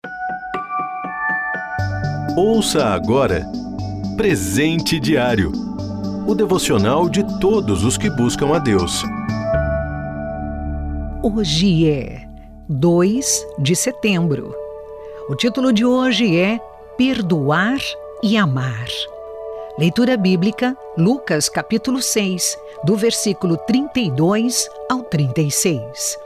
Ouça agora Presente Diário, o devocional de todos os que buscam a Deus. Hoje é 2 de setembro. O título de hoje é Perdoar e Amar. Leitura bíblica, Lucas capítulo 6, do versículo 32 ao 36.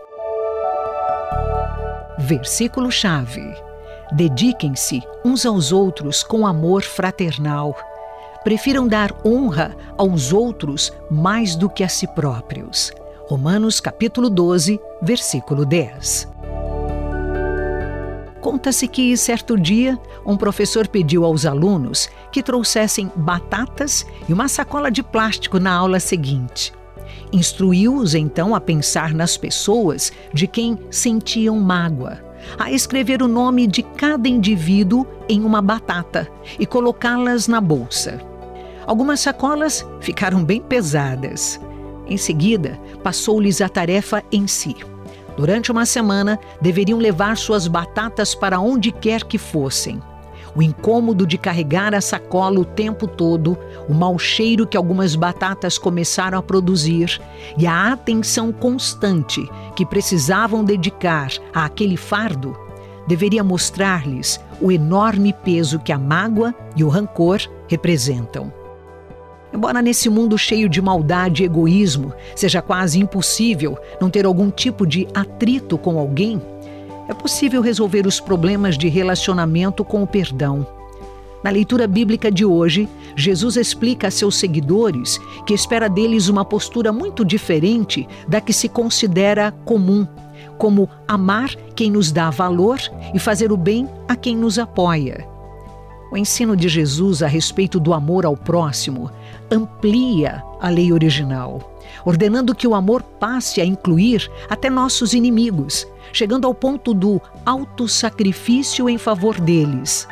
Versículo-chave: dediquem-se uns aos outros com amor fraternal. Prefiram dar honra aos outros mais do que a si próprios. Romanos capítulo 12, versículo 10. Conta-se que, certo dia, um professor pediu aos alunos que trouxessem batatas e uma sacola de plástico na aula seguinte. Instruiu-os então a pensar nas pessoas de quem sentiam mágoa, a escrever o nome de cada indivíduo em uma batata e colocá-las na bolsa. Algumas sacolas ficaram bem pesadas. Em seguida, passou-lhes a tarefa em si. Durante uma semana, deveriam levar suas batatas para onde quer que fossem. O incômodo de carregar a sacola o tempo todo, o mau cheiro que algumas batatas começaram a produzir e a atenção constante que precisavam dedicar àquele fardo, deveria mostrar-lhes o enorme peso que a mágoa e o rancor representam. Embora nesse mundo cheio de maldade e egoísmo seja quase impossível não ter algum tipo de atrito com alguém, é possível resolver os problemas de relacionamento com o perdão. Na leitura bíblica de hoje, Jesus explica a seus seguidores que espera deles uma postura muito diferente da que se considera comum, como amar quem nos dá valor e fazer o bem a quem nos apoia. O ensino de Jesus a respeito do amor ao próximo amplia a lei original, ordenando que o amor passe a incluir até nossos inimigos, chegando ao ponto do autossacrifício em favor deles.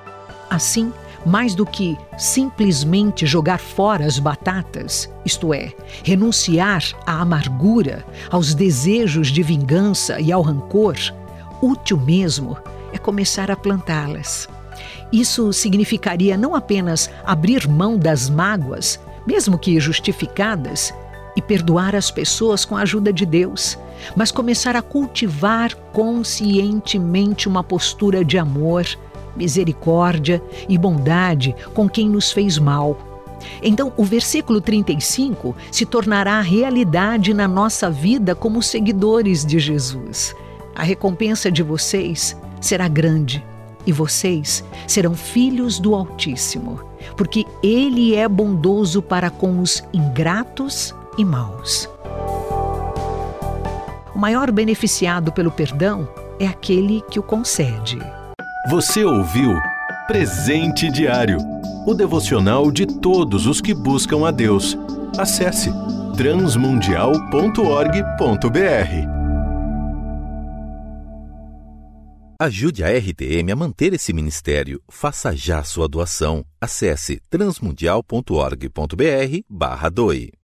Assim, mais do que simplesmente jogar fora as batatas, isto é, renunciar à amargura, aos desejos de vingança e ao rancor, útil mesmo é começar a plantá-las. Isso significaria não apenas abrir mão das mágoas, mesmo que justificadas, e perdoar as pessoas com a ajuda de Deus, mas começar a cultivar conscientemente uma postura de amor, misericórdia e bondade com quem nos fez mal. Então, o versículo 35 se tornará realidade na nossa vida como seguidores de Jesus. A recompensa de vocês será grande. E vocês serão filhos do Altíssimo, porque Ele é bondoso para com os ingratos e maus. O maior beneficiado pelo perdão é aquele que o concede. Você ouviu Presente Diário, o devocional de todos os que buscam a Deus. Acesse transmundial.org.br. Ajude a RTM a manter esse ministério. Faça já sua doação. Acesse transmundial.org.br/doe.